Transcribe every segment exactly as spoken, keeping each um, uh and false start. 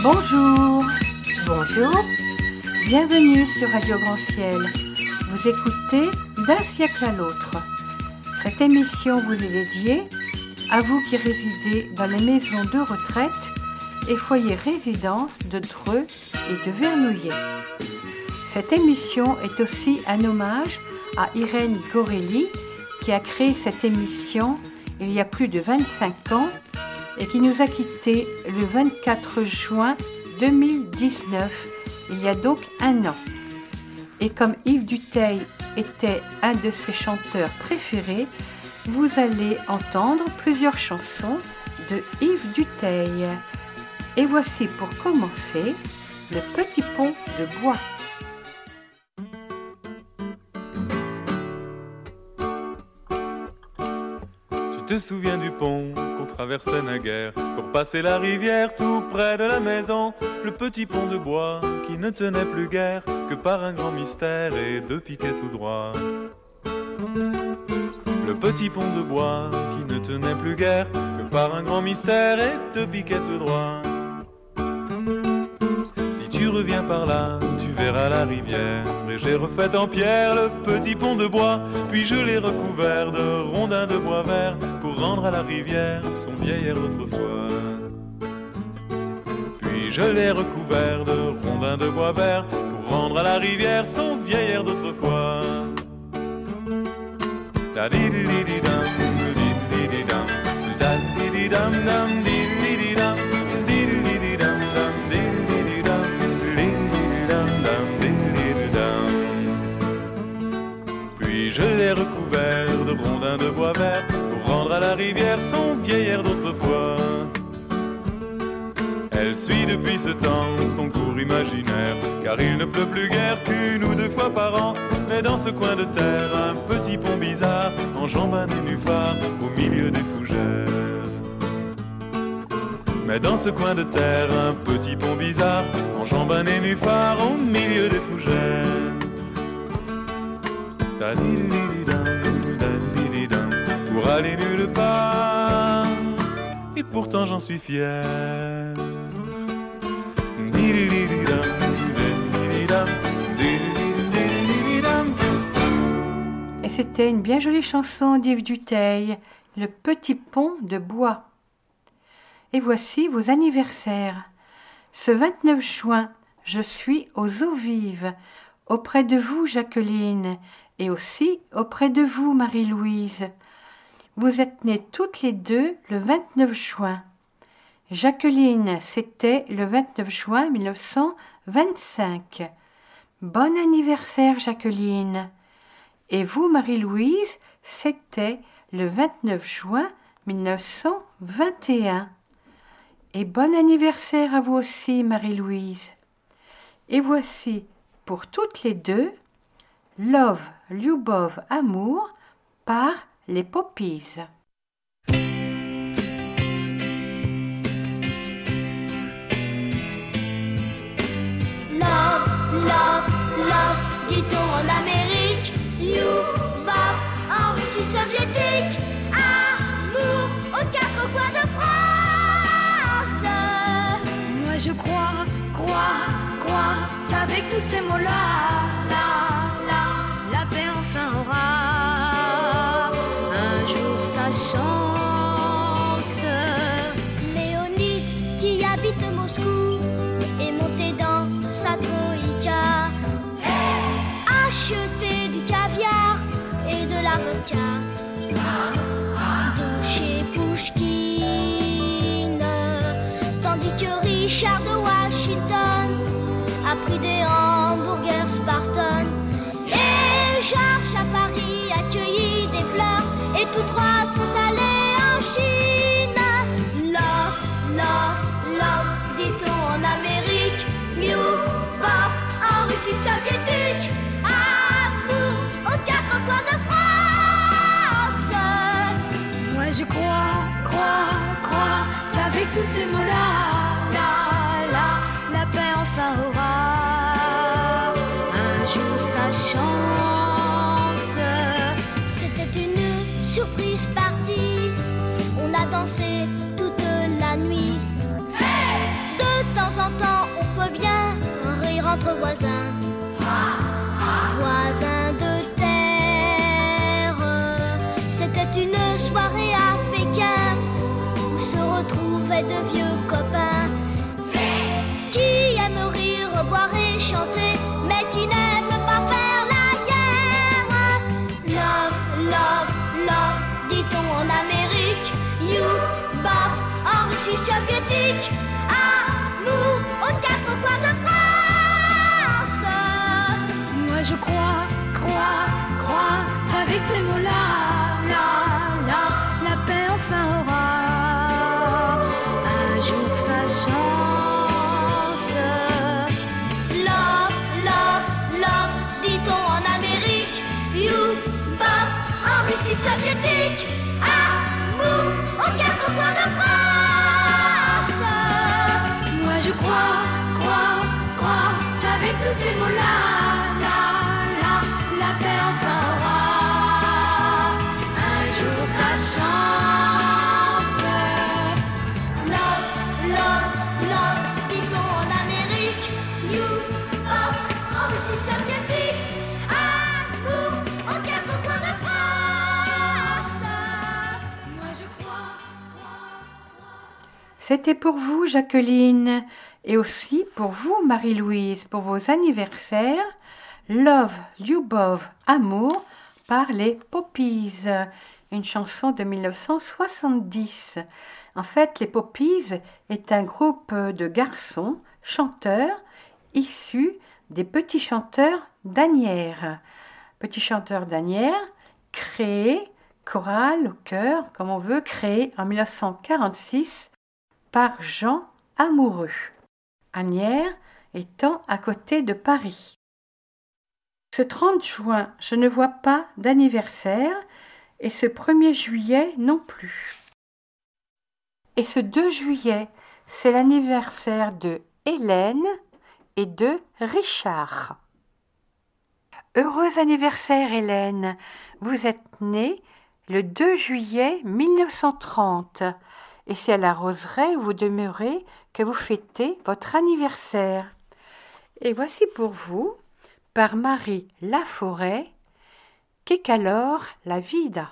Bonjour, bonjour, bienvenue sur Radio Grand Ciel. Vous écoutez D'un siècle à l'autre. Cette émission vous est dédiée à vous qui résidez dans les maisons de retraite et foyers résidence de Dreux et de Vernouillet. Cette émission est aussi un hommage à Irène Gorelli qui a créé cette émission il y a plus de vingt-cinq ans et qui nous a quittés le vingt-quatre juin deux mille dix-neuf, il y a donc un an. Et comme Yves Dutheil était un de ses chanteurs préférés, vous allez entendre plusieurs chansons de Yves Dutheil. Et voici pour commencer Le Petit Pont de Bois. Tu te souviens du pont qu'on traversait naguère pour passer la rivière tout près de la maison, le petit pont de bois qui ne tenait plus guère que par un grand mystère et deux piquets tout droits. Le petit pont de bois qui ne tenait plus guère que par un grand mystère et deux piquets tout droits. Si tu reviens par là, tu verras la rivière et j'ai refait en pierre le petit pont de bois, puis je l'ai recouvert de rondins de bois vert pour rendre à la rivière son vieil air d'autrefois. Puis je l'ai recouvert de rondins de bois vert pour rendre à la rivière son vieil air d'autrefois. Da di di di di dam, di di di dam, da di di dam dam, di di di dam, di di di dam dam, di di di dam, di di dam dam, di di dam. Puis je l'ai recouvert de rondins de bois vert pour rendre à la rivière son vieil air d'autrefois. Elle suit depuis ce temps son cours imaginaire, car il ne pleut plus guère qu'une ou deux fois par an. Mais dans ce coin de terre, un petit pont bizarre enjambe un nénuphar au milieu des fougères. Mais dans ce coin de terre, un petit pont bizarre enjambe un nénuphar au milieu des fougères. Pour aller nulle part, et pourtant j'en suis fier. Et c'était une bien jolie chanson d'Yves Dutheil, Le Petit Pont de Bois. Et voici vos anniversaires. Ce vingt-neuf juin, je suis aux eaux vives, auprès de vous Jacqueline, et aussi auprès de vous Marie-Louise. Vous êtes nées toutes les deux le vingt-neuf juin. Jacqueline, c'était le vingt-neuf juin mille neuf cent vingt-cinq. Bon anniversaire Jacqueline. Et vous, Marie-Louise, c'était le vingt-neuf juin mille neuf cent vingt et un. Et bon anniversaire à vous aussi, Marie-Louise. Et voici, pour toutes les deux, Love, Lyubov, Amour, par les Poppies. Love, love, love, dit-on en Amérique. Lyubov, en Russie soviétique. Amour aux quatre coins de France. Moi je crois, crois, crois qu'avec tous ces mots-là, là, là, la paix enfin aura un jour sa chance. Léonide qui habite Moscou est monté dans sa troïka, acheter du caviar et de la vodka de chez Pouchkine, tandis que Richard de Washington a pris des hamburgers Spartan. Et Georges à Paris a cueilli des fleurs et tous trois sont allés en Chine. Love, love, love, dit-on en Amérique. Lyubov, en Russie soviétique. Amour aux quatre coins de France. Moi je crois, crois, crois qu'avec tous ces mots-là, là, là, la paix enfin aura un jour sa chance. C'était une surprise partie, on a dansé toute la nuit. De temps en temps de vieux copains qui aiment rire, boire et chanter, mais qui n'aiment pas faire la guerre. Love, love, love, dit-on en Amérique. You, Bob, en Russie soviétique. Amour aux quatre coins de France. Moi je crois, crois, crois qu'avec tous les mots là, là, là, la paix enfin aura un jour sa chance. Love, love, love, dit-on en Amérique. You, Bob, en Russie soviétique. Amour aux quatre coins de France. Moi je crois, crois, crois qu'avec tous ces mots là, là, là, la paix enfin aura un jour sa chance. Love, love, love, dit-on en Amérique. You, Bob, en Russie soviétique. Amour aux quatre coins de France. Moi je crois, crois, crois. C'était pour vous, Jacqueline, et aussi pour vous, Marie-Louise, pour vos anniversaires. Love, Lyubov, Amour, par les Poppies, une chanson de mille neuf cent soixante-dix. En fait, les Poppies est un groupe de garçons chanteurs issus des Petits Chanteurs d'Asnières. Petits Chanteurs d'Asnières, créés, chorale ou chœur, comme on veut, créé en mille neuf cent quarante-six par Jean Amoureux, Asnières étant à côté de Paris. Ce trente juin, je ne vois pas d'anniversaire et ce premier juillet non plus. Et ce deux juillet, c'est l'anniversaire de Hélène et de Richard. Heureux anniversaire Hélène, vous êtes née le deux juillet mille neuf cent trente et c'est à la Roseraie où vous demeurez que vous fêtez votre anniversaire. Et voici pour vous, par Marie Laforêt, Che calor la vida.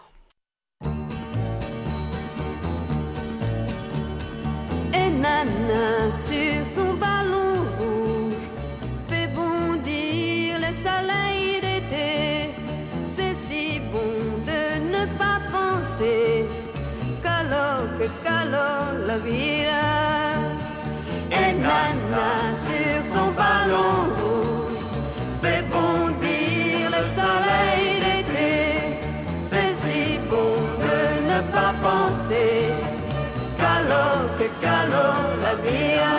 Et Nana sur son ballon rouge fait bondir le soleil d'été. C'est si bon de ne pas penser calor, que calor la vida. Et Nana sur son ballon rouge fait bondir le soleil d'été. C'est si bon de ne pas penser calor, que calor la vida.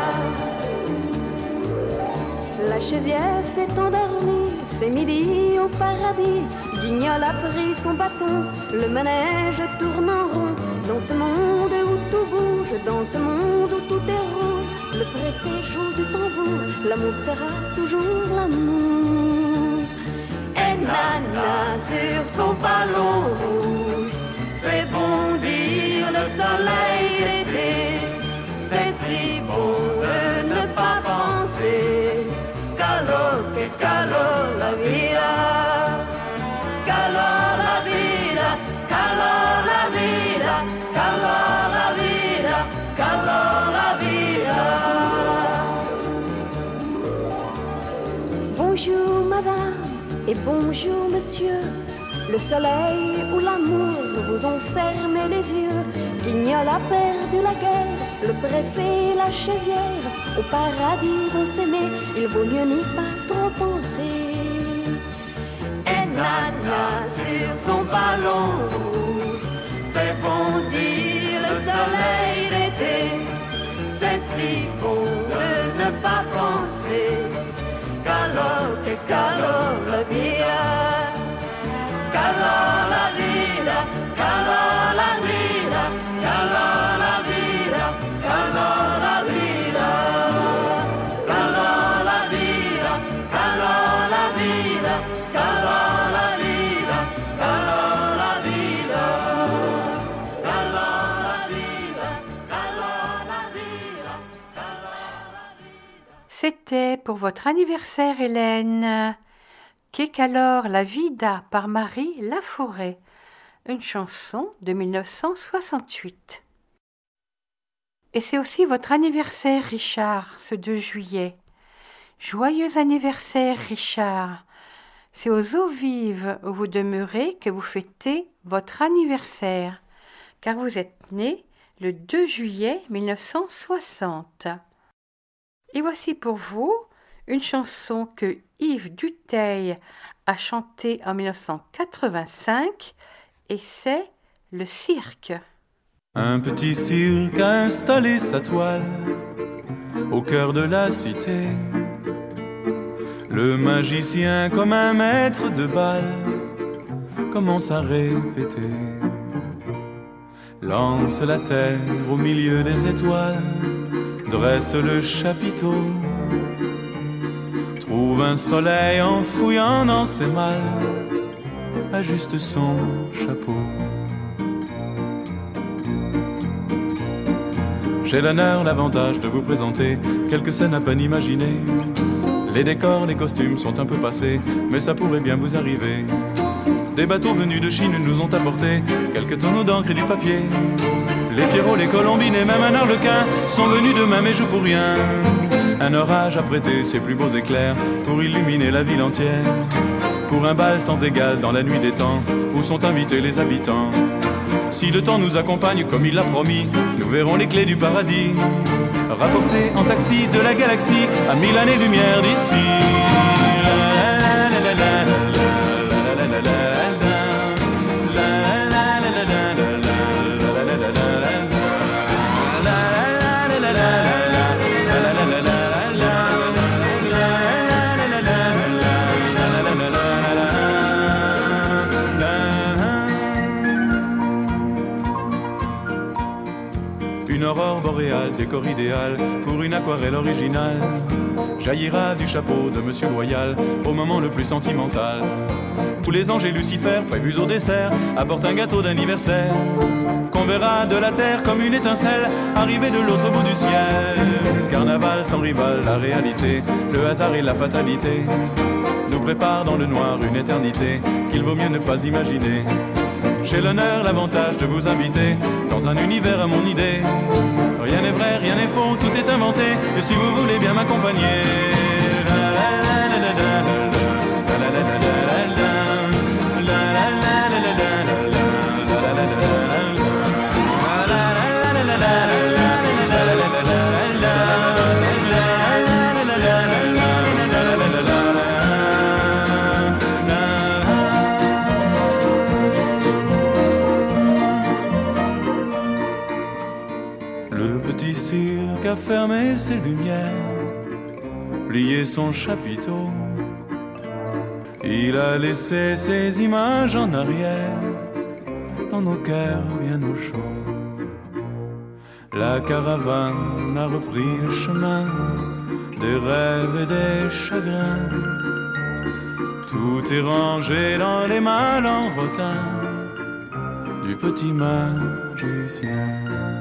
La chaudière s'est endormie, c'est midi au paradis. Guignol a pris son bâton, le manège tourne en rond. Dans ce monde où tout bouge, dans ce monde où tout est rouge, le préfet joue du tambour, l'amour sera toujours l'amour. Et Nana sur son ballon rouge fait bondir le soleil d'été. C'est si bon de ne pas penser calor, que calor la vida. Calor la vida, calor la vida, calor la vida, calor la vida. Bonjour madame et bonjour monsieur. Le soleil ou l'amour vous ont fermé les yeux. Guignol a perdu la guerre, le préfet et la chaisière. Au paradis vont s'aimer, il vaut mieux n'y pas trop penser. Et Nana sur son ballon rouge fait bondir le soleil d'été. C'est si bon de ne pas penser calor, que calor la vida. Calor la vida, calor la vida, calor la vida, calor la vida. Calor la vida, calor la vida, calor la vida, calor la vida. Calor la vida, calor la vida, calor la vida. C'était pour votre anniversaire Hélène. Che calor la vida par Marie Laforêt, une chanson de mille neuf cent soixante-huit. Et c'est aussi votre anniversaire, Richard, ce deux juillet. Joyeux anniversaire, Richard. C'est aux eaux vives où vous demeurez que vous fêtez votre anniversaire, car vous êtes né le deux juillet mille neuf cent soixante. Et voici pour vous une chanson que Yves Dutheil a chantée en mille neuf cent quatre-vingt-cinq, et c'est Le Cirque. Un petit cirque a installé sa toile au cœur de la cité. Le magicien, comme un maître de bal, commence à répéter. Lance la terre au milieu des étoiles, dresse le chapiteau, trouve un soleil en fouillant dans ses malles, ajuste son chapeau. J'ai l'honneur, l'avantage de vous présenter quelques scènes à peine imaginées. Les décors, les costumes sont un peu passés, mais ça pourrait bien vous arriver. Des bateaux venus de Chine nous ont apporté quelques tonneaux d'encre et du papier. Les Pierrots, les Colombines et même un arlequin sont venus de même et jouent pour rien. Un orage a prêté ses plus beaux éclairs pour illuminer la ville entière. Pour un bal sans égal dans la nuit des temps où sont invités les habitants. Si le temps nous accompagne comme il l'a promis, nous verrons les clés du paradis rapportées en taxi de la galaxie à mille années-lumière d'ici. Une aurore boréale, décor idéal pour une aquarelle originale, jaillira du chapeau de Monsieur Loyal au moment le plus sentimental. Tous les anges et Lucifer, prévus au dessert, apportent un gâteau d'anniversaire qu'on verra de la terre comme une étincelle arriver de l'autre bout du ciel. Carnaval sans rival, la réalité, le hasard et la fatalité nous préparent dans le noir une éternité qu'il vaut mieux ne pas imaginer. J'ai l'honneur, l'avantage de vous inviter dans un univers à mon idée. Rien n'est vrai, rien n'est faux, tout est inventé. Et si vous voulez bien m'accompagner, a fermé ses lumières, plié son chapiteau. Il a laissé ses images en arrière, dans nos cœurs bien au chaud. La caravane a repris le chemin des rêves et des chagrins. Tout est rangé dans les malles en rotin du petit magicien.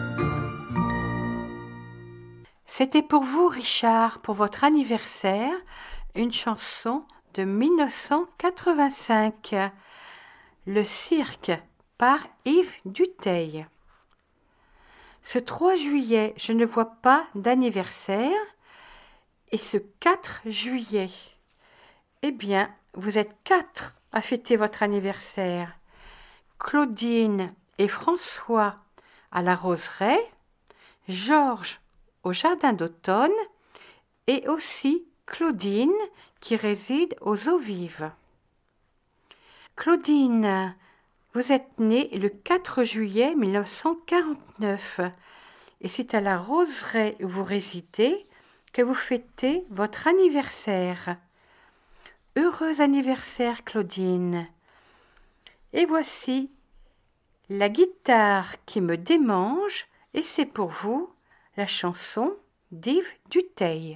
C'était pour vous, Richard, pour votre anniversaire, une chanson de mille neuf cent quatre-vingt-cinq, Le Cirque, par Yves Dutheil. Ce trois juillet, je ne vois pas d'anniversaire, et ce quatre juillet, eh bien, vous êtes quatre à fêter votre anniversaire. Claudine et François à la Roseraie, Georges au Jardin d'automne, et aussi Claudine qui réside aux eaux vives. Claudine, vous êtes née le quatre juillet mille neuf cent quarante-neuf, et c'est à la Roseraie où vous résidez que vous fêtez votre anniversaire. Heureux anniversaire, Claudine. Et voici La guitare qui me démange, et c'est pour vous la chanson d'Yves Dutheil.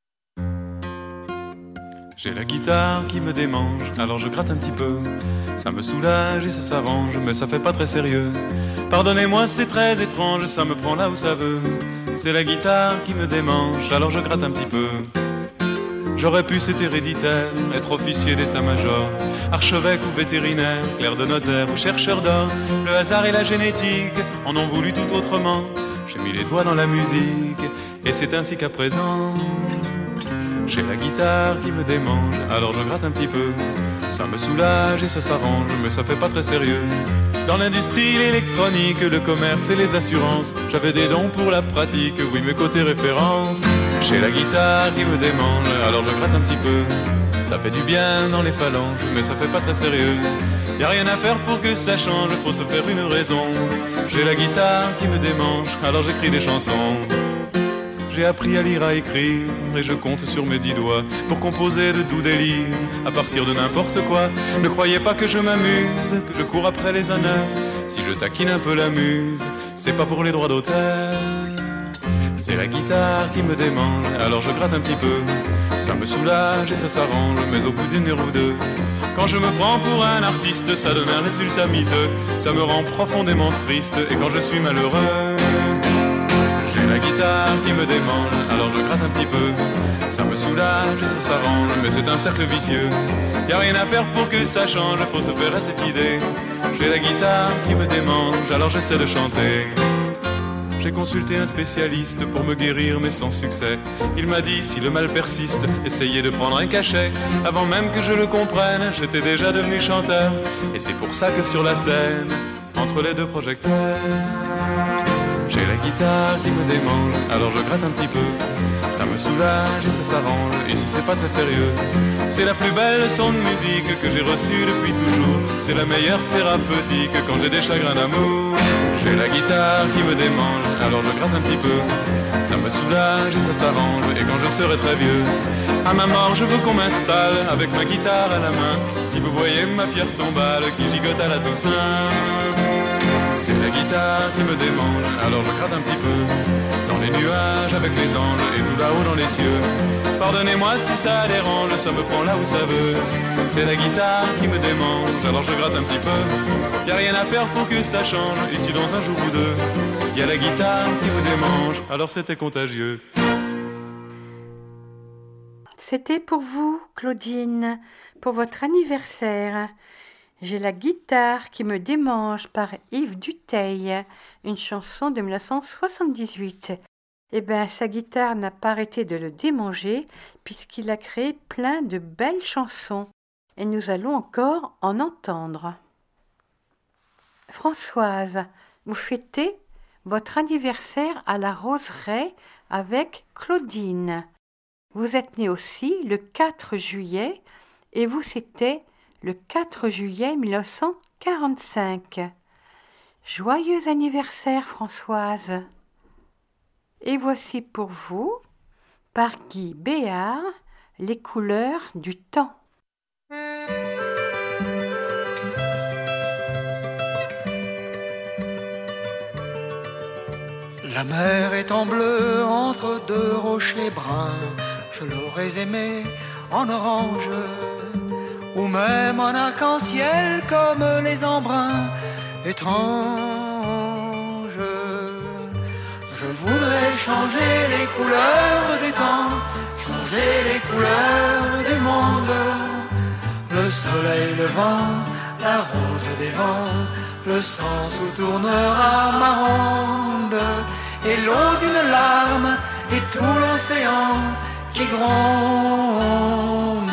J'ai la guitare qui me démange, alors je gratte un petit peu. Ça me soulage et ça s'arrange, mais ça fait pas très sérieux. Pardonnez-moi, c'est très étrange, ça me prend là où ça veut. C'est la guitare qui me démange, alors je gratte un petit peu. J'aurais pu, c'est héréditaire, être officier d'état-major, archevêque ou vétérinaire, clerc de notaire ou chercheur d'or. Le hasard et la génétique en ont voulu tout autrement. j'ai mis les doigts dans la musique, et c'est ainsi qu'à présent, j'ai la guitare qui me démange, alors je gratte un petit peu. Ça me soulage et ça s'arrange, mais ça fait pas très sérieux. Dans l'industrie, l'électronique, le commerce et les assurances, j'avais des dons pour la pratique, oui mes côtés références. J'ai la guitare qui me démange, alors je gratte un petit peu. Ça fait du bien dans les phalanges, mais ça fait pas très sérieux. Y a rien à faire pour que ça change, faut se faire une raison. J'ai la guitare qui me démange, alors j'écris des chansons. J'ai appris à lire, à écrire, et je compte sur mes dix doigts pour composer de doux délires, à partir de n'importe quoi. Ne croyez pas que je m'amuse, que je cours après les honneurs. Si je taquine un peu la muse, c'est pas pour les droits d'auteur. C'est la guitare qui me démange, alors je gratte un petit peu. Ça me soulage et ça s'arrange, mais au bout d'une heure ou deux, quand je me prends pour un artiste, ça donne un résultat miteux. Ça me rend profondément triste, et quand je suis malheureux, la guitare qui me démange, alors je gratte un petit peu. Ça me soulage et ça s'arrange, mais c'est un cercle vicieux. Y a rien à faire pour que ça change, faut se faire à cette idée. J'ai la guitare qui me démange, alors j'essaie de chanter. J'ai consulté un spécialiste pour me guérir, mais sans succès. Il m'a dit, si le mal persiste, essayez de prendre un cachet. Avant même que je le comprenne, j'étais déjà devenu chanteur. Et c'est pour ça que sur la scène, entre les deux projecteurs, j'ai la guitare qui me démange, alors je gratte un petit peu. Ça me soulage et ça s'arrange, et si c'est pas très sérieux, c'est la plus belle leçon de musique que j'ai reçue depuis toujours. C'est la meilleure thérapeutique quand j'ai des chagrins d'amour. J'ai la guitare qui me démange, alors je gratte un petit peu. Ça me soulage et ça s'arrange, et quand je serai très vieux, à ma mort je veux qu'on m'installe avec ma guitare à la main. Si vous voyez ma pierre tombale qui gigote à la Toussaint, c'est la guitare qui me démange, alors je gratte un petit peu. Dans les nuages avec les anges et tout là-haut dans les cieux. Pardonnez-moi si ça dérange, ça me prend là où ça veut. C'est la guitare qui me démange, alors je gratte un petit peu. Y a rien à faire pour que ça change, ici dans un jour ou deux. Y a la guitare qui me démange, alors c'était contagieux. C'était pour vous, Claudine, pour votre anniversaire. J'ai la guitare qui me démange par Yves Duteil, une chanson de mille neuf cent soixante-dix-huit. Eh bien, sa guitare n'a pas arrêté de le démanger puisqu'il a créé plein de belles chansons et nous allons encore en entendre. Françoise, vous fêtez votre anniversaire à la Roseraie avec Claudine. Vous êtes née aussi le quatre juillet et vous c'était le quatre juillet mille neuf cent quarante-cinq. Joyeux anniversaire Françoise. Et voici pour vous, par Guy Béard, les couleurs du temps. La mer est en bleu entre deux rochers bruns. Je l'aurais aimé en orange ou même en arc-en-ciel comme les embruns étranges. Je voudrais changer les couleurs du temps, changer les couleurs du monde. Le soleil, le vent, la rose des vents, le sens où tournera ma ronde, et l'eau d'une larme, et tout l'océan qui gronde.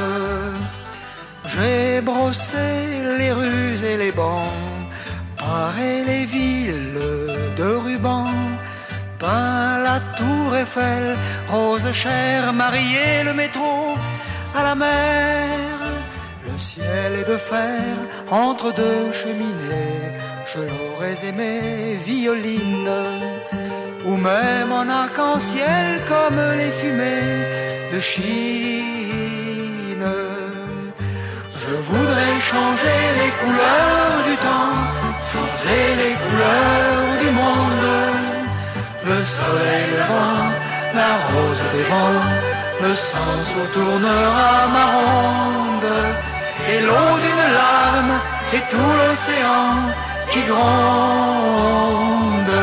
J'ai brossé les rues et les bancs, paré les villes de rubans, peint la tour Eiffel, rose chère, marié le métro à la mer. Le ciel est de fer entre deux cheminées, je l'aurais aimé violine, ou même en arc-en-ciel comme les fumées de Chine. Je voudrais changer les couleurs du temps, changer les couleurs du monde. Le soleil, le vent, la rose des vents, le sens où tournera ma ronde, et l'eau d'une larme, et tout l'océan qui gronde.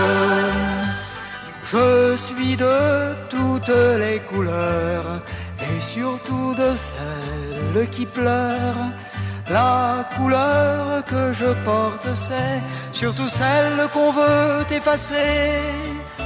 Je suis de toutes les couleurs, et surtout de celle qui pleure. La couleur que je porte, c'est surtout celle qu'on veut effacer.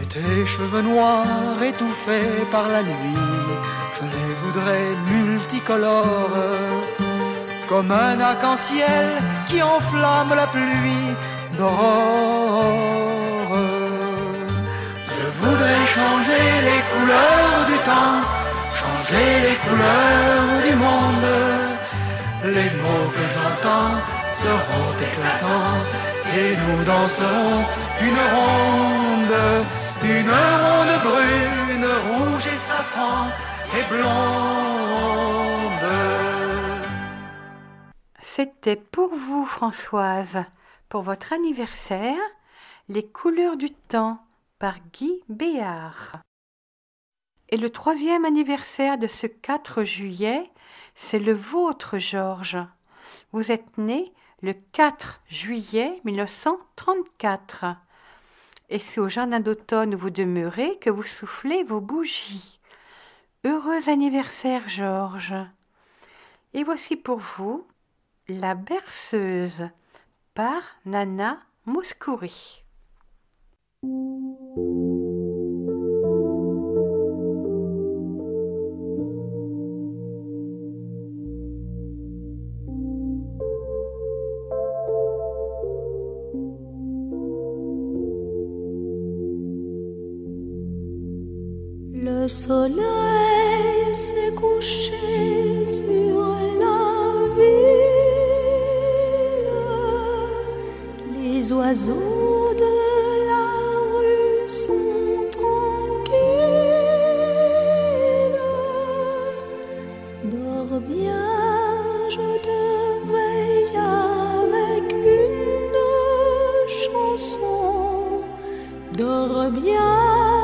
tes cheveux noirs étouffés par la nuit, je les voudrais multicolores, comme un arc-en-ciel qui enflamme la pluie d'aurore. Je voudrais changer les couleurs du temps, changer les couleurs du monde. Les mots que j'entends seront éclatants et nous danserons une ronde, une ronde brune, rouge et safran et blonde. C'était pour vous, Françoise, pour votre anniversaire, Les couleurs du temps par Guy Béard. Et le troisième anniversaire de ce quatre juillet, c'est le vôtre, Georges. Vous êtes né le quatre juillet mille neuf cent trente-quatre. Et c'est au jardin d'automne où vous demeurez que vous soufflez vos bougies. Heureux anniversaire, Georges. Et voici pour vous La berceuse par Nana Mouskouri. Le soleil s'est couché sur la ville, les oiseaux de la rue sont tranquilles. Dors bien, je te veille avec une chanson. Dors bien.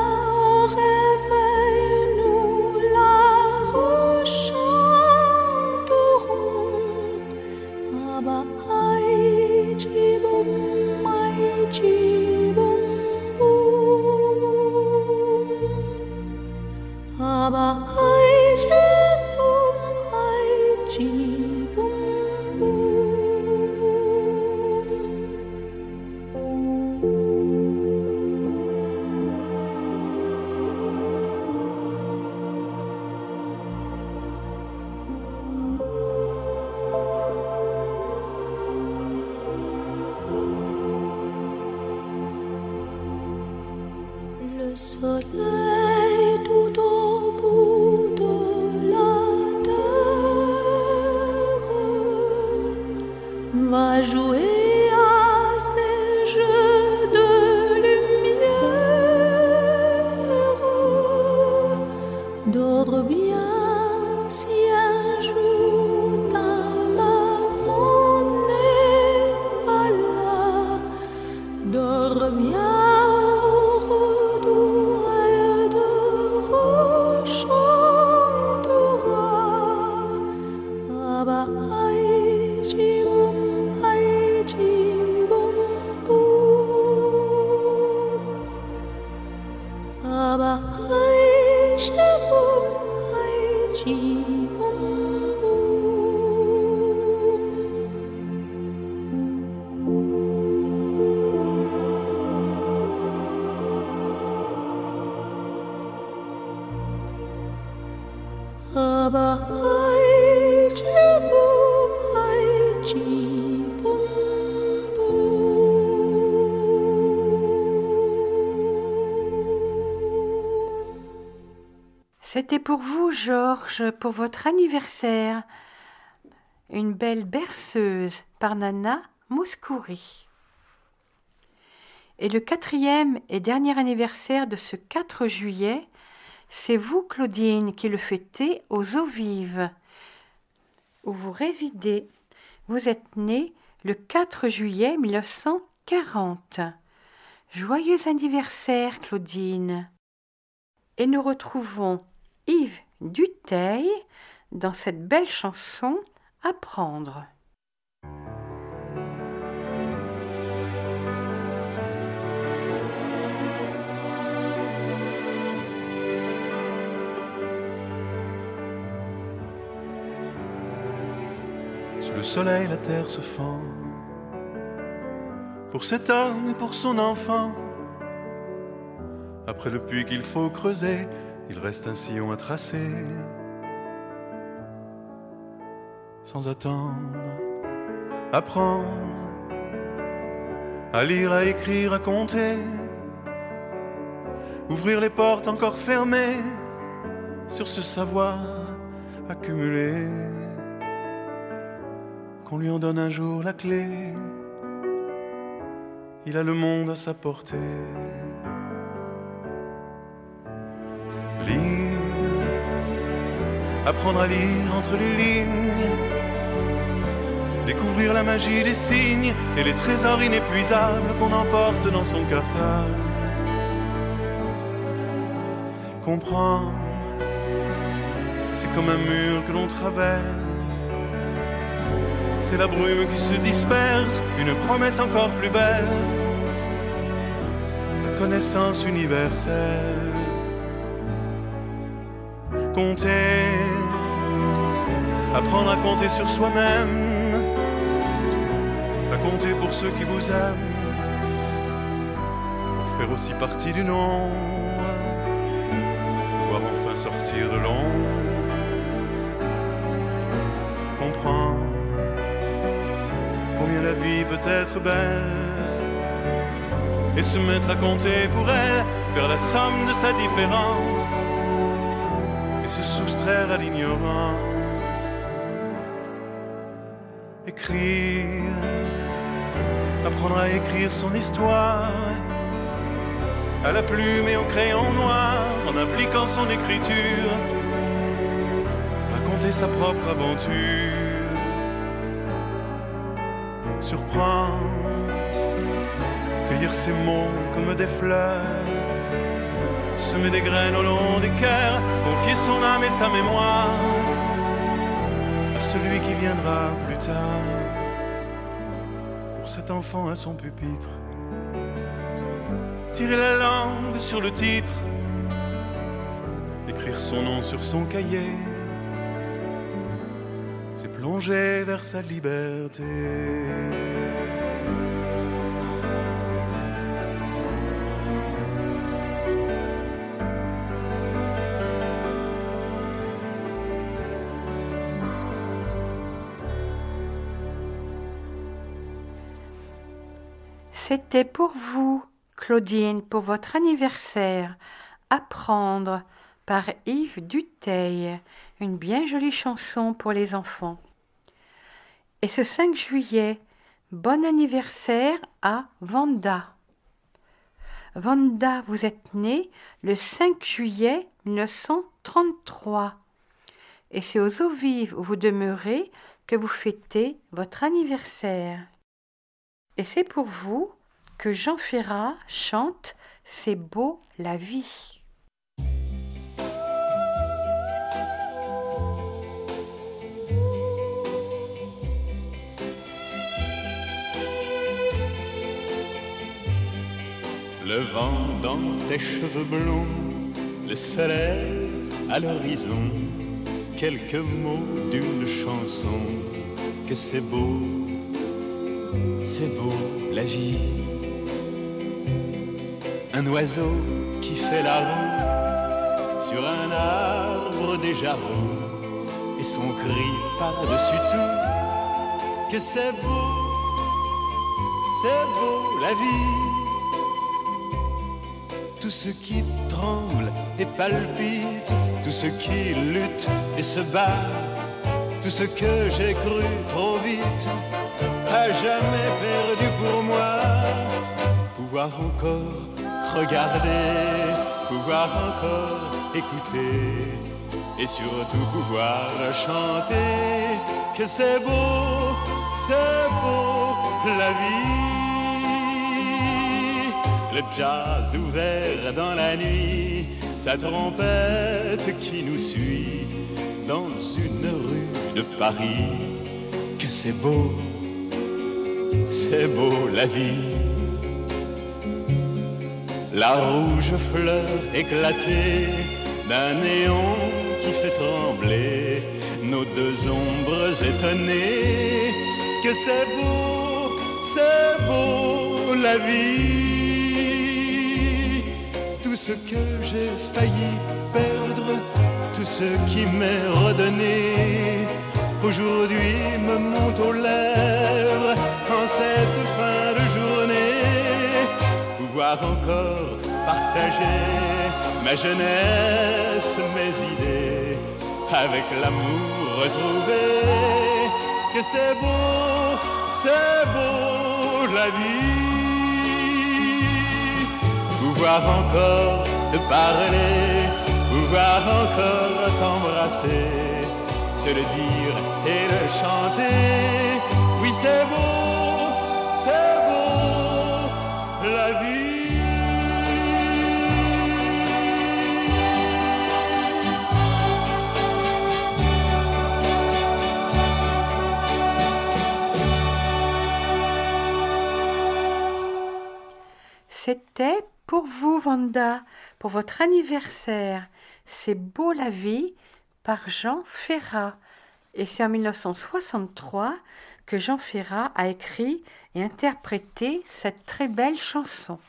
Le soleil tout au bout de la terre va jouer à ces jeux de lumière. Dors bien si un jour ta maman n'est pas là. Dors bien. C'était pour vous, Georges, pour votre anniversaire. Une belle berceuse par Nana Mouskouri. Et le quatrième et dernier anniversaire de ce quatre juillet, c'est vous, Claudine, qui le fêtez aux Eaux Vives, où vous résidez. Vous êtes née le quatre juillet mille neuf cent quarante. Joyeux anniversaire, Claudine. Et nous retrouvons Yves Dutheil dans cette belle chanson Apprendre. Sous le soleil, la terre se fend. Pour cet homme et pour son enfant, Après le puits qu'il faut creuser, il reste un sillon à tracer. Sans attendre, apprendre à lire, à écrire, à compter, ouvrir les portes encore fermées sur ce savoir accumulé, qu'on lui en donne un jour la clé. Il a le monde à sa portée. Lire, apprendre à lire entre les lignes, découvrir la magie des signes et les trésors inépuisables qu'on emporte dans son cartable. Comprendre, c'est comme un mur que l'on traverse. C'est la brume qui se disperse, une promesse encore plus belle, la connaissance universelle. Compter, apprendre à compter sur soi-même, à compter pour ceux qui vous aiment, pour faire aussi partie du nombre, pouvoir enfin sortir de l'ombre. Comprendre combien la vie peut être belle et se mettre à compter pour elle, faire la somme de sa différence et se soustraire à l'ignorance. Écrire, apprendre à écrire son histoire à la plume et au crayon noir, en appliquant son écriture, raconter sa propre aventure. Surprendre, cueillir ses mots comme des fleurs, semer des graines au long des cœurs, confier son âme et sa mémoire à celui qui viendra plus tard. Pour cet enfant à son pupitre, tirer la langue sur le titre, écrire son nom sur son cahier, c'est plonger vers sa liberté. C'était pour vous, Claudine, pour votre anniversaire, Apprendre, par Yves Dutheil, une bien jolie chanson pour les enfants. Et ce cinq juillet, bon anniversaire à Vanda. Vanda, vous êtes née le cinq juillet mille neuf cent trente-trois. Et c'est aux eaux vives où vous demeurez que vous fêtez votre anniversaire. Et c'est pour vous que Jean Ferrat chante « C'est beau la vie ». Le vent dans tes cheveux blonds, le soleil à l'horizon, quelques mots d'une chanson, que c'est beau, c'est beau la vie. Un oiseau qui fait la roue sur un arbre déjà roux, et son cri par-dessus tout, que c'est beau, c'est beau la vie. Tout ce qui tremble et palpite, tout ce qui lutte et se bat, tout ce que j'ai cru trop vite, à jamais perdu pour moi. Pouvoir encore regarder, pouvoir encore écouter, et surtout pouvoir chanter, que c'est beau, c'est beau la vie. Le jazz ouvert dans la nuit, sa trompette qui nous suit dans une rue de Paris, que c'est beau, c'est beau la vie. La rouge fleur éclatée d'un néon qui fait trembler nos deux ombres étonnées, que c'est beau, c'est beau la vie. ce que j'ai failli perdre, tout ce qui m'est redonné, aujourd'hui me monte aux lèvres en cette fin de journée. Pouvoir encore partager ma jeunesse, mes idées, avec l'amour retrouvé, que c'est beau, c'est beau la vie. Pouvoir encore te parler, pouvoir encore t'embrasser, te le dire et le chanter. Oui, c'est beau, c'est beau la vie. C'était pour vous, Vanda, pour votre anniversaire. C'est beau la vie par Jean Ferrat. Et c'est en mille neuf cent soixante-trois que Jean Ferrat a écrit et interprété cette très belle chanson.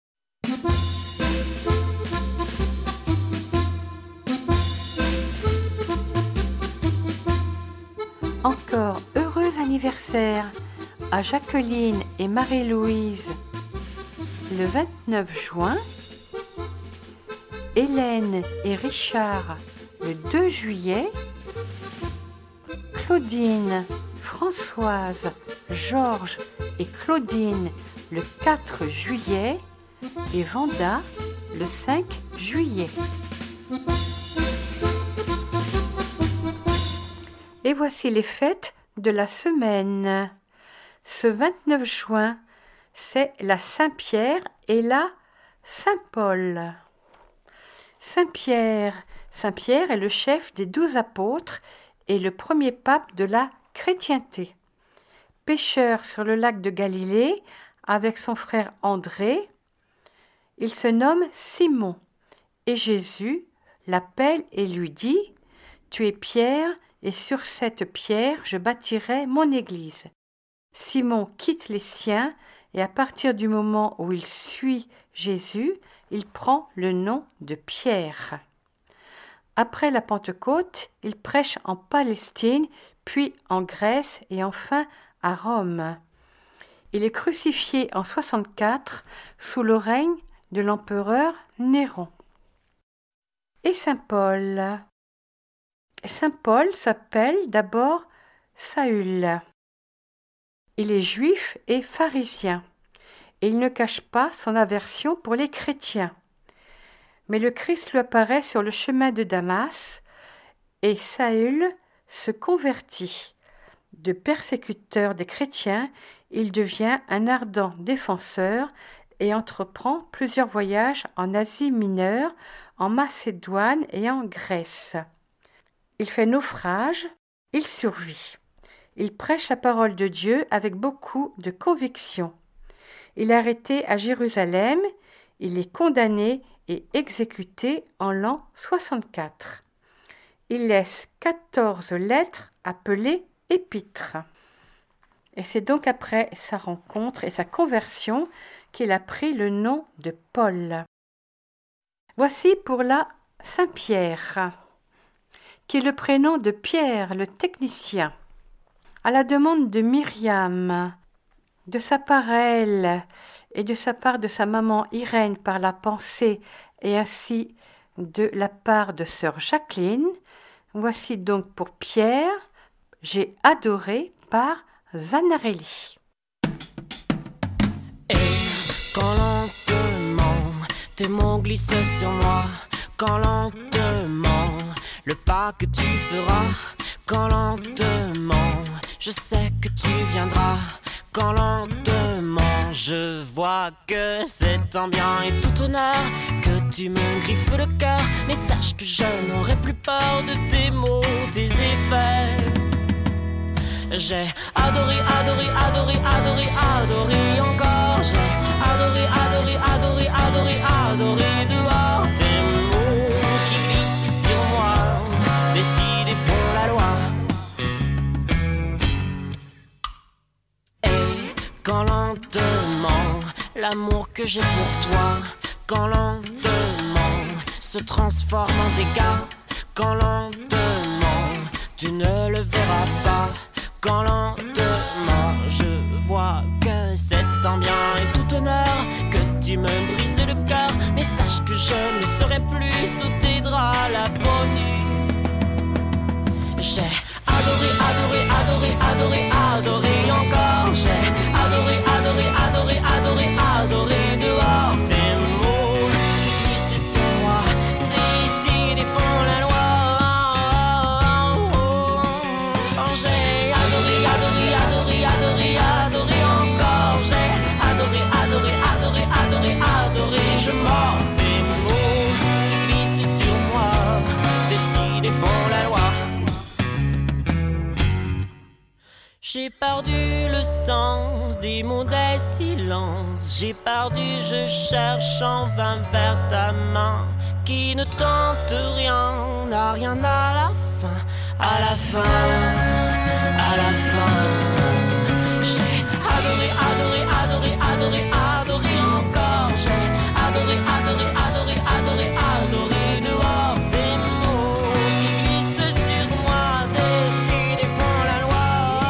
Encore heureux anniversaire à Jacqueline et Marie-Louise le vingt-neuf juin, Hélène et Richard le deux juillet, Claudine, Françoise, Georges et Claudine le quatre juillet et Vanda le cinq juillet. Et voici les fêtes de la semaine. Ce vingt-neuf juin, c'est la Saint-Pierre et la Saint-Paul. Saint-Pierre. Saint-Pierre est le chef des douze apôtres et le premier pape de la chrétienté. Pêcheur sur le lac de Galilée avec son frère André, il se nomme Simon. Et Jésus l'appelle et lui dit « Tu es Pierre, et sur cette pierre je bâtirai mon église. » Simon quitte les siens et à partir du moment où il suit Jésus, il prend le nom de Pierre. Après la Pentecôte, il prêche en Palestine, puis en Grèce et enfin à Rome. Il est crucifié en soixante-quatre sous le règne de l'empereur Néron. Et Saint Paul. Saint Paul s'appelle d'abord Saül. Il est juif et pharisien, et il ne cache pas son aversion pour les chrétiens. Mais le Christ lui apparaît sur le chemin de Damas, et Saül se convertit. De persécuteur des chrétiens, il devient un ardent défenseur et entreprend plusieurs voyages en Asie mineure, en Macédoine et en Grèce. Il fait naufrage, il survit. Il prêche la parole de Dieu avec beaucoup de conviction. Il est arrêté à Jérusalem, il est condamné et exécuté en l'an soixante-quatre. Il laisse quatorze lettres appelées épîtres. Et c'est donc après sa rencontre et sa conversion qu'il a pris le nom de Paul. Voici pour la Saint-Pierre, qui est le prénom de Pierre, le technicien. À la demande de Myriam, de sa part elle et de sa part de sa maman Irène par la pensée et ainsi de la part de sœur Jacqueline, voici donc pour Pierre, j'ai adoré par Zanarelli. Et quand lentement tes mots glissent sur moi, quand lentement le pas que tu feras, quand lentement je sais que tu viendras, quand lentement je vois que c'est en bien et tout honneur que tu me griffes le cœur. Mais sache que je n'aurai plus peur de tes mots, tes effets. J'ai adoré, adoré, adoré, adoré, adoré encore. J'ai adoré, adoré, adoré, adoré, adoré dehors tes mots qui glissent sur moi, décident et font la loi. Quand lentement, l'amour que j'ai pour toi, quand lentement se transforme en dégâts. Quand lentement, tu ne le verras pas. Quand lentement, je vois que c'est tant bien et tout honneur que tu me brises le cœur. Mais sache que je ne serai plus sous tes draps la peau nue. J'ai adoré, adoré, adoré, adoré, adoré encore. J'ai adoré, adoré, adoré, adoré, adoré dehors tes mots qui glissent sur moi, décident et font la loi. J'ai adoré, adoré, adoré, adoré, adoré encore. J'ai adoré, adoré, adoré, adoré, adoré. Je mords tes mots qui glissent sur moi, décident et font la loi. J'ai perdu le sens des mots, des silences. J'ai perdu, je cherche en vain vers ta main qui ne tente rien, n'a rien à la fin, à la fin, à la fin. J'ai adoré, adoré, adoré, adoré, adoré encore. J'ai adoré, adoré, adoré, adoré, adoré dehors tes mots qui glissent sur moi, décident et font la loi.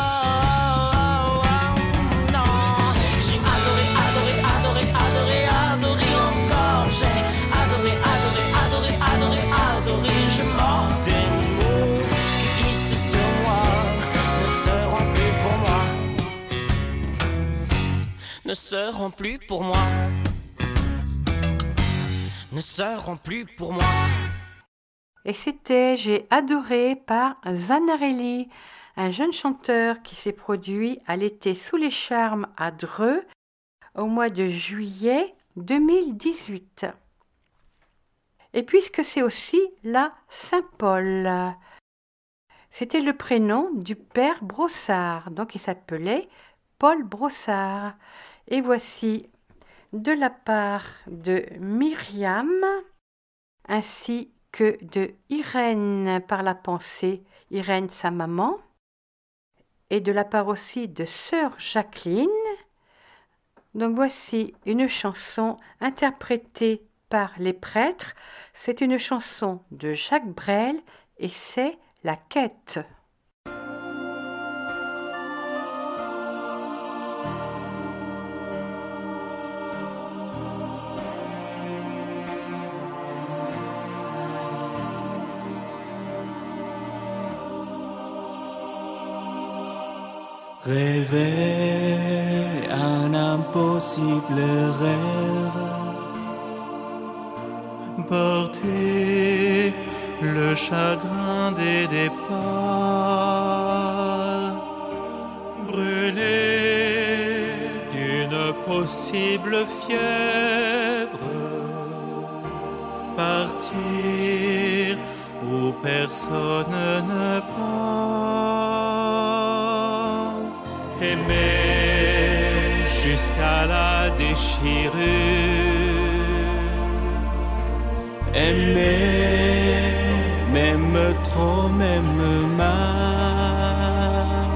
Non, j'ai adoré, adoré, adoré, adoré, adoré encore. J'ai adoré, adoré, adoré, adoré, adoré. Je mords tes mots qui glissent sur moi, ne seront plus pour moi, ne seront plus pour moi, ne seront plus pour moi. Et c'était J'ai adoré par Zanarelli, un jeune chanteur qui s'est produit à l'été sous les charmes à Dreux au mois de juillet deux mille dix-huit. Et puisque c'est aussi la Saint-Paul, c'était le prénom du père Brossard, donc il s'appelait Paul Brossard. Et voici de la part de Myriam ainsi que de Irène par la pensée, Irène sa maman, et de la part aussi de sœur Jacqueline. Donc voici une chanson interprétée par les prêtres. C'est une chanson de Jacques Brel et c'est La Quête. Rêver un impossible rêve, porter le chagrin des départs, brûler d'une possible fièvre, partir où personne ne part, aimer jusqu'à la déchirure, aimer, même trop, même mal,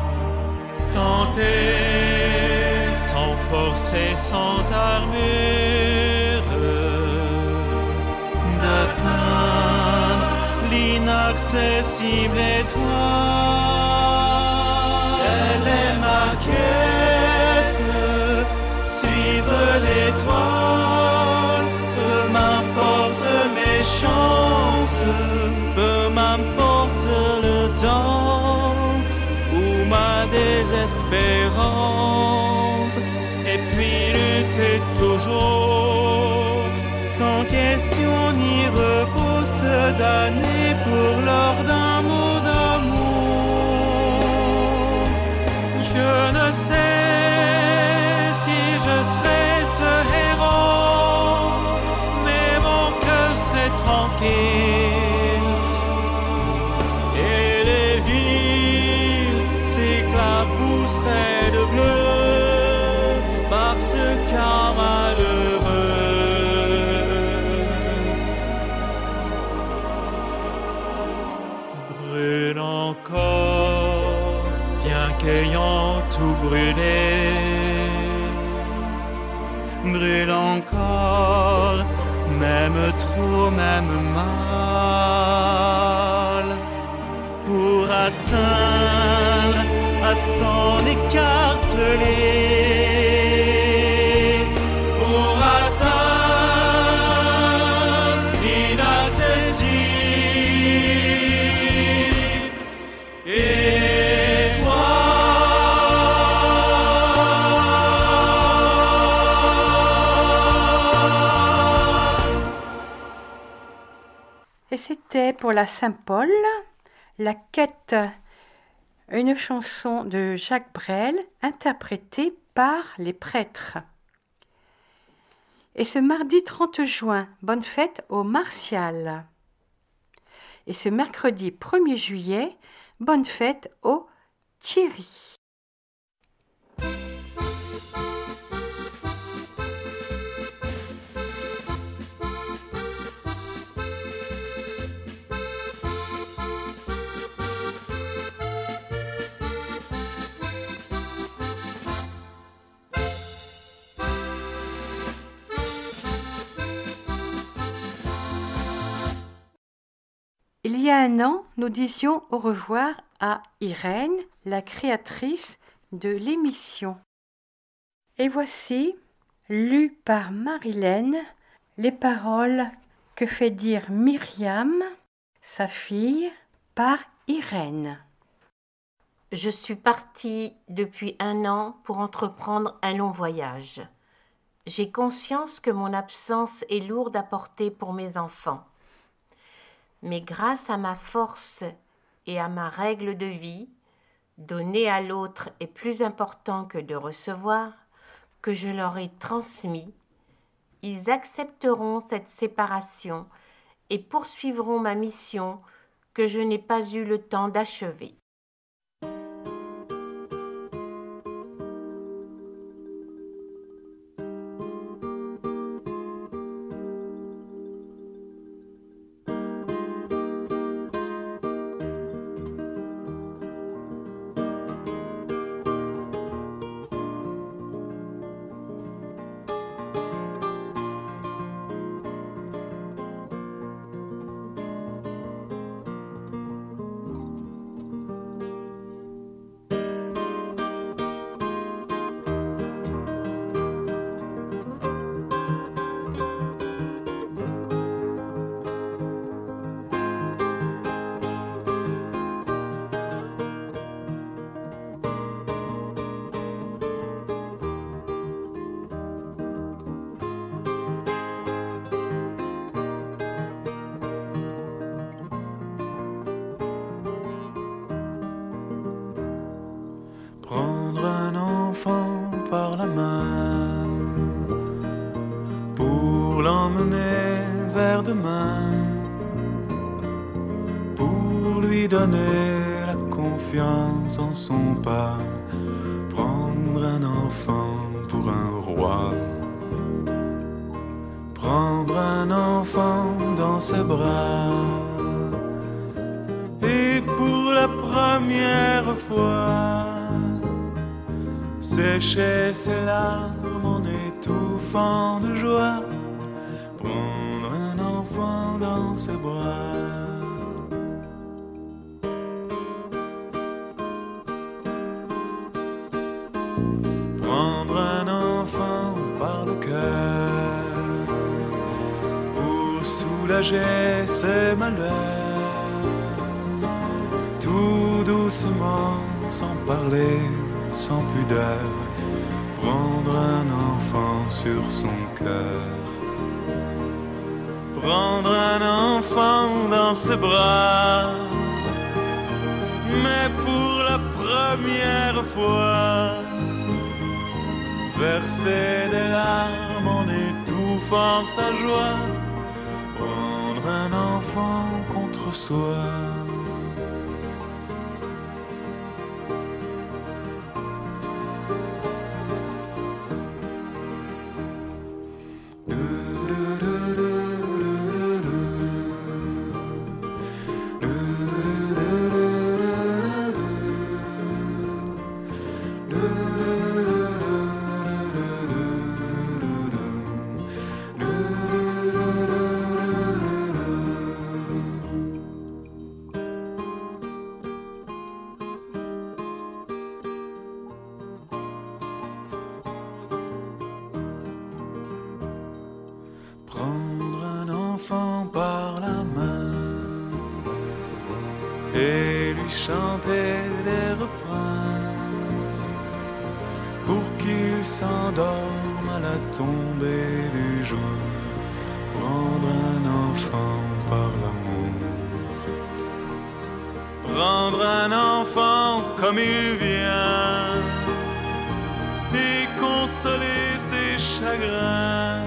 tenter sans force et sans armure d'atteindre l'inaccessible étoile. Telle est ma quête, suivre l'étoile, peu m'importe mes chances, peu m'importe le temps ou ma désespérance, et puis lutter toujours, sans question ni repos, se damner pour l'or d'un mot d'amour. Je ne sais si je serai ce héros, mais mon cœur serait tranquille, et les villes s'éclabousseraient de bleu parce qu'un malheureux brûle encore, bien qu'ayant tout brûlé, brûle encore, même j'aime trop même mal pour atteindre à s'en écarteler, pour atteindre l'inaccessible. Et toi, et c'était pour la Saint-Paul, la quête, une chanson de Jacques Brel interprétée par les prêtres. Et ce mardi trente juin, bonne fête aux Martial. Et ce mercredi premier juillet, bonne fête aux Thierry. Il y a un an, nous disions au revoir à Irène, la créatrice de l'émission. Et voici, lues par Marilène, les paroles que fait dire Myriam, sa fille, par Irène. Je suis partie depuis un an pour entreprendre un long voyage. J'ai conscience que mon absence est lourde à porter pour mes enfants. Mais grâce à ma force et à ma règle de vie, donner à l'autre est plus important que de recevoir, que je leur ai transmis, ils accepteront cette séparation et poursuivront ma mission que je n'ai pas eu le temps d'achever. Prendre un enfant par la main pour l'emmener vers demain, pour lui donner la confiance en son pas. Prendre un enfant pour un roi, prendre un enfant dans ses bras, et pour la première fois sécher ses larmes en étouffant de joie, prendre un enfant dans ses bras. Prendre un enfant par le cœur pour soulager ses malheurs, tout doucement, sans parler, sans pudeur, prendre un enfant sur son cœur, prendre un enfant dans ses bras, mais pour la première fois, verser des larmes en étouffant sa joie, prendre un enfant contre soi. chanter des refrains pour qu'il s'endorme à la tombée du jour, prendre un enfant par l'amour, prendre un enfant comme il vient et consoler ses chagrins,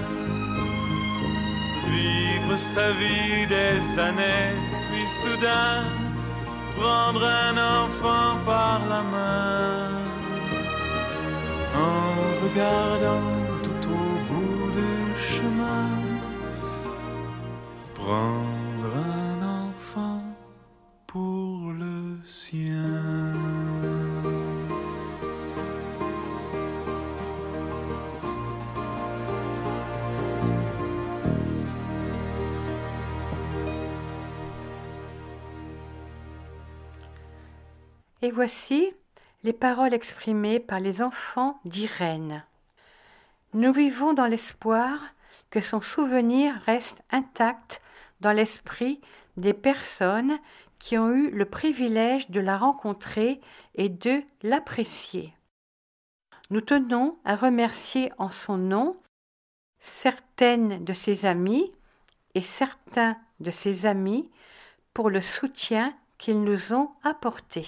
vivre sa vie des années, puis soudain prendre un enfant par la main, en regardant tout au bout du chemin, prendre un enfant pour le sien. Et voici les paroles exprimées par les enfants d'Irène. Nous vivons dans l'espoir que son souvenir reste intact dans l'esprit des personnes qui ont eu le privilège de la rencontrer et de l'apprécier. Nous tenons à remercier en son nom certaines de ses amies et certains de ses amis pour le soutien qu'ils nous ont apporté.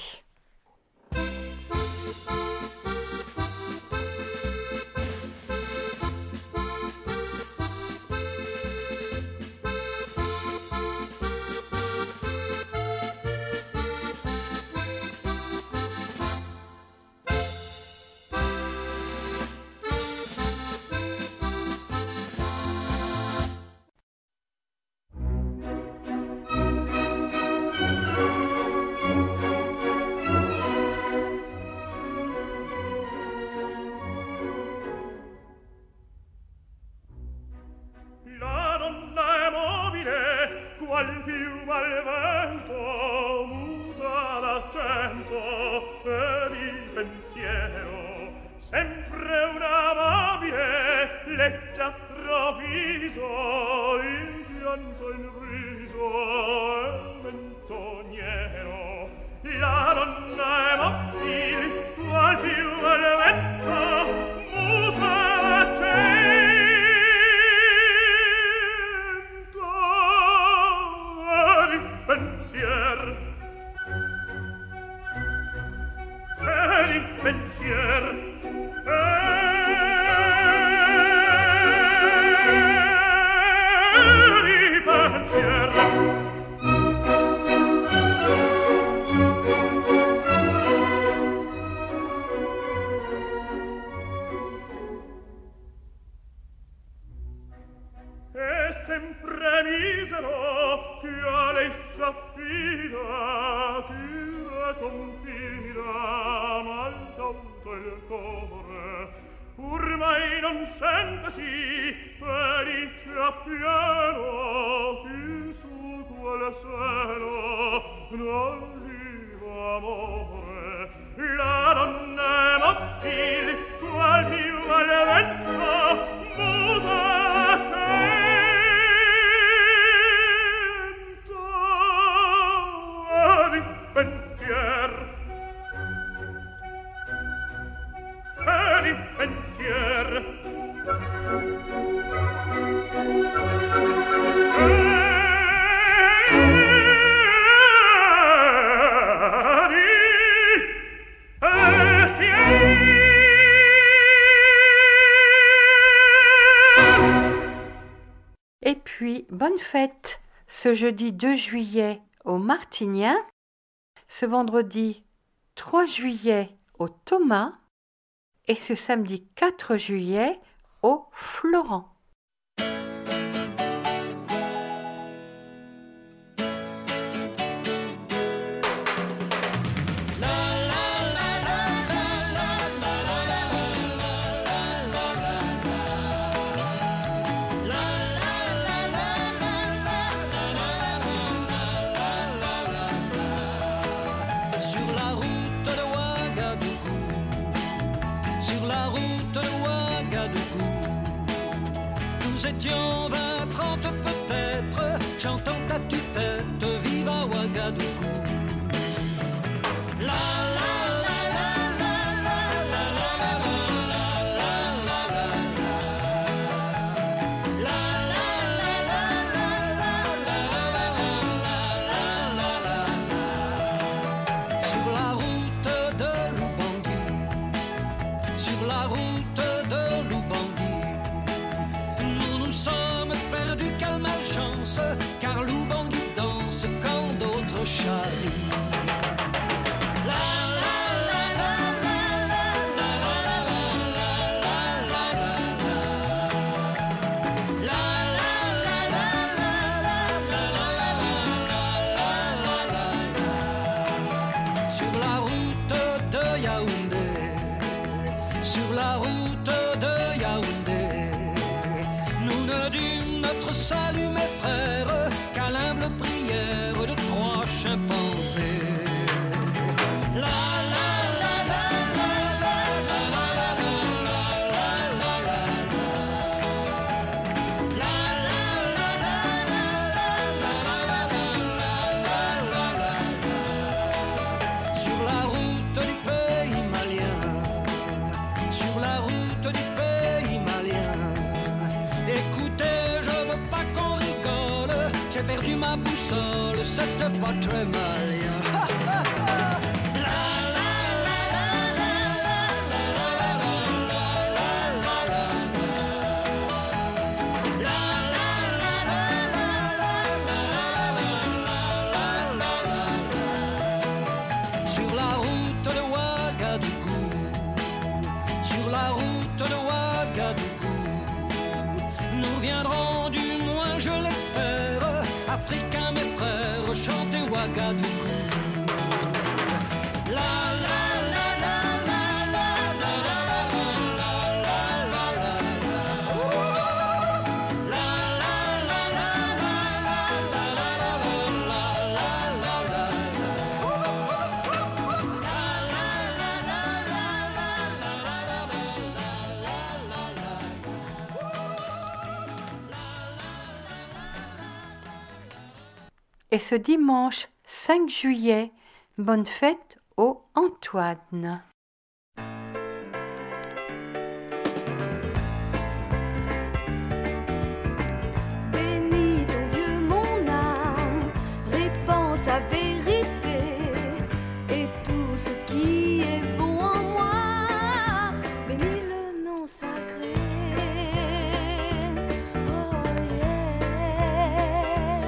Et puis, bonne fête ce jeudi deux juillet au Martignien, ce vendredi trois juillet au Thomas et ce samedi quatre juillet au Florent. Nous étions vingt, trente peut-être, chantant à tue-tête, viva Ouagadougou. ma boussole, c'était pas très mal. Sur la route de Ouagadougou, sur la route de Ouagadougou, nous viendrons, du moins je l'espère, Africains mes frères, chanter Ouagadougou. La la la la la la la la la la la la Et ce dimanche cinq juillet, bonne fête au Antoine. Bénis ton Dieu mon âme, répands sa vérité et tout ce qui est bon en moi. Bénis le nom sacré. Oh yeah.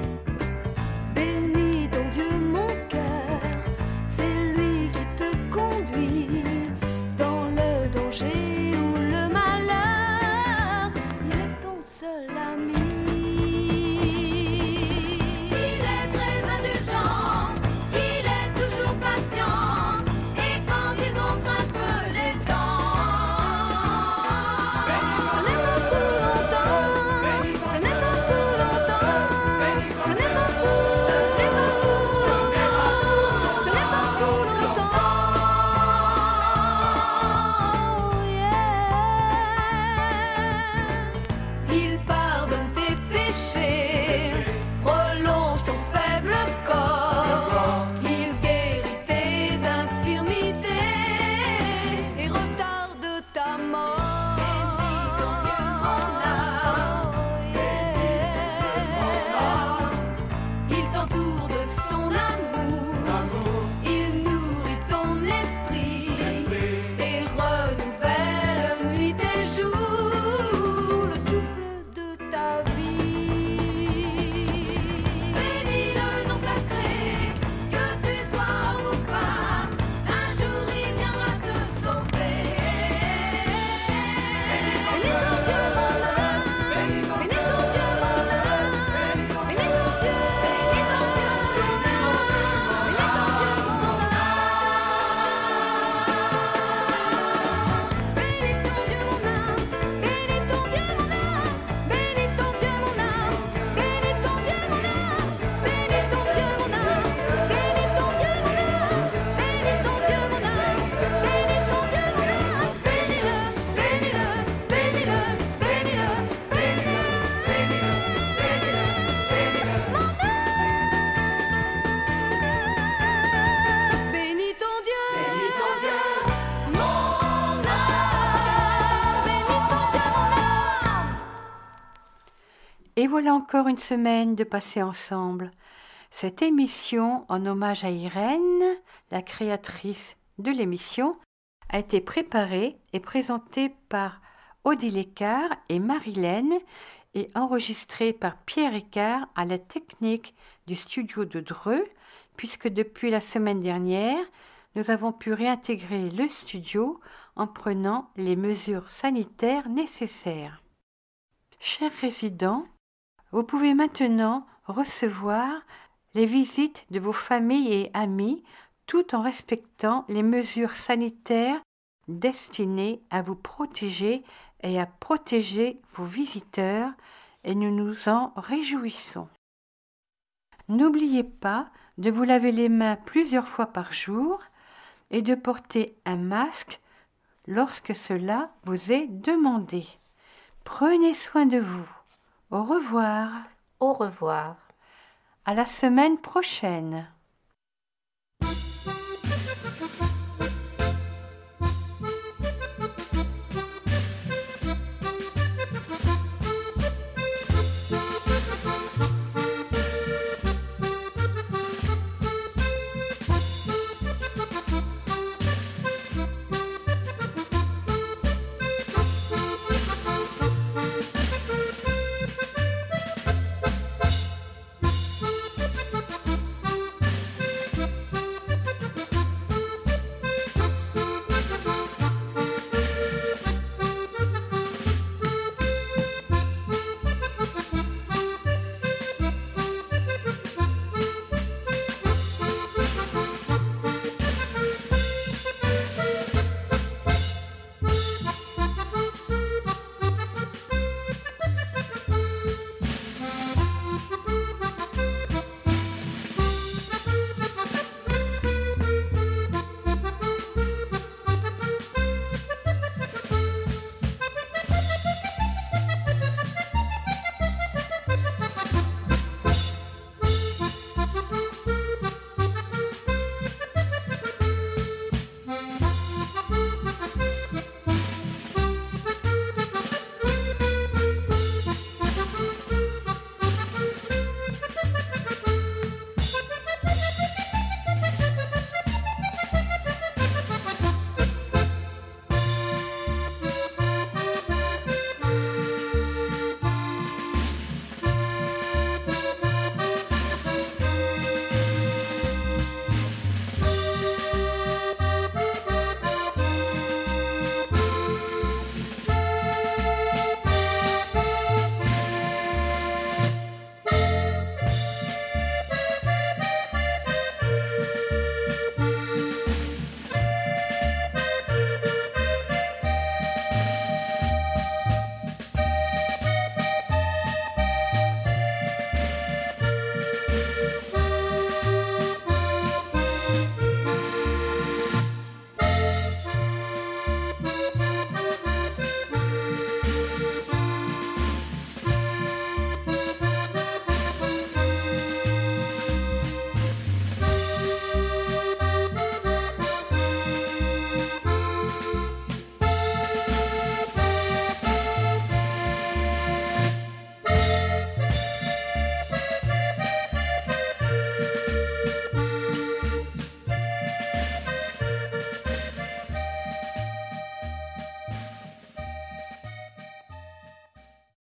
Bénis ton Dieu mon cœur, c'est lui qui te conduit dans le danger ou le malheur. Il est ton seul ami. Il est très indulgent, il est toujours patient, et quand il montre un peu les dents, Ce n'est pas pour longtemps, ce n'est pas pour longtemps, ce n'est pas pour, ce n'est pas pour longtemps, ce n'est pas pour longtemps. Yeah. Il pardonne tes péchés, prolonge ton faible corps, il guérit tes infirmités et retarde ta mort. Bénis ton Dieu mon âme, Il t'entoure de son amour, il nourrit ton esprit et renouvelle nuit et jour le souffle de ta vie. bénis le nom sacré, que tu sois homme ou femme, un jour il viendra te sauver. Bénis ton Dieu mon âme, bénis ton Dieu mon âme, bénis ton Dieu, bénis ton Dieu mon âme, bénis ton Dieu mon âme, bénis ton Dieu mon âme. Bénis ton Dieu mon âme, bénis ton Dieu mon âme, bénis ton Dieu mon âme, bénis ton Dieu mon âme, bénis ton Dieu mon âme, bénis ton Dieu mon âme, bénis ton Dieu mon âme, bénis ton Dieu mon âme, bénis-le, bénis-le, bénis-le, bénis-le, bénis-le, bénis-le, bénis-le, bénis-le, mon âme. Bénis ton Dieu, bénis ton Dieu, mon âme, bénis ton Dieu, mon âme. Et voilà encore une semaine de passer ensemble. Cette émission, en hommage à Irène, la créatrice de l'émission, a été préparée et présentée par Odile Écart et Marilène et enregistrée par Pierre Écart à la technique du studio de Dreux, puisque depuis la semaine dernière, nous avons pu réintégrer le studio en prenant les mesures sanitaires nécessaires. Chers résidents, vous pouvez maintenant recevoir les visites de vos familles et amis tout en respectant les mesures sanitaires destinées à vous protéger et à protéger vos visiteurs, et nous nous en réjouissons. N'oubliez pas de vous laver les mains plusieurs fois par jour et de porter un masque lorsque cela vous est demandé. Prenez soin de vous. Au revoir. Au revoir. À la semaine prochaine.